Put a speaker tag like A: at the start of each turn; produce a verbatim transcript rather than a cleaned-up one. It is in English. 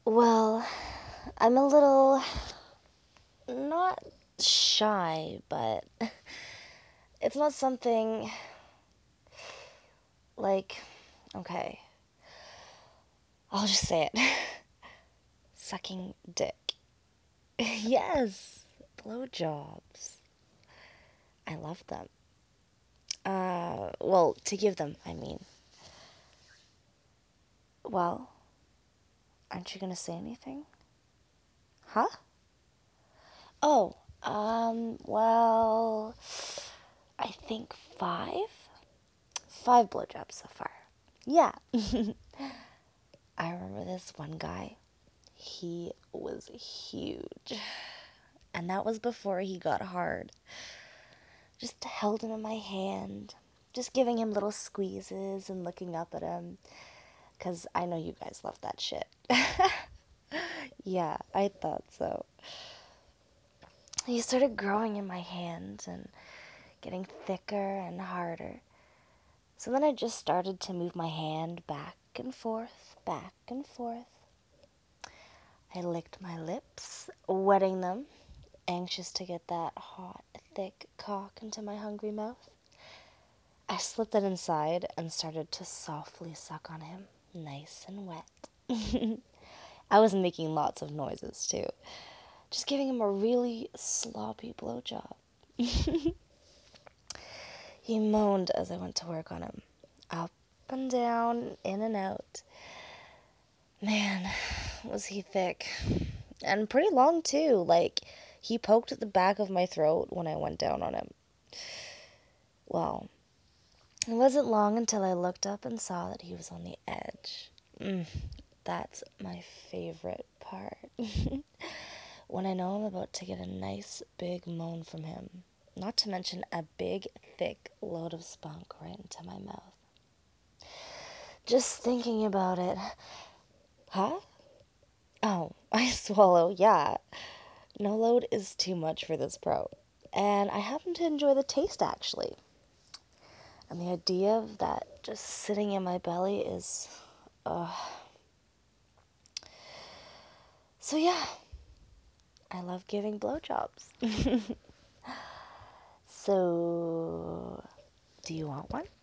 A: Well, I'm a little not shy, but it's not something like, okay, I'll just say it. Sucking dick. Yes, blowjobs. I love them. Uh, well, to give them, I mean. Well, aren't you gonna say anything? Huh? Oh, um, well, I think five? Five blowjobs so far. Yeah. I remember this one guy. He was huge. And that was before he got hard. Just held him in my hand. Just giving him little squeezes and looking up at him. Because I know you guys love that shit. Yeah, I thought so. He started growing in my hand and getting thicker and harder. So then I just started to move my hand back and forth, back and forth. I licked my lips, wetting them, anxious to get that hot, thick cock into my hungry mouth. I slipped it inside and started to softly suck on him, nice and wet. I was making lots of noises too, just giving him a really sloppy blowjob. He moaned as I went to work on him, up and down, in and out. Man, was he thick. And pretty long too. Like, he poked at the back of my throat when I went down on him. Well, it wasn't long until I looked up and saw that he was on the edge. Mm, that's my favorite part. When I know I'm about to get a nice big moan from him. Not to mention a big, thick load of spunk right into my mouth. Just thinking about it. Huh? Oh, I swallow, yeah. No load is too much for this pro. And I happen to enjoy the taste actually. And the idea of that just sitting in my belly is. Uh... So, yeah, I love giving blowjobs. So, do you want one?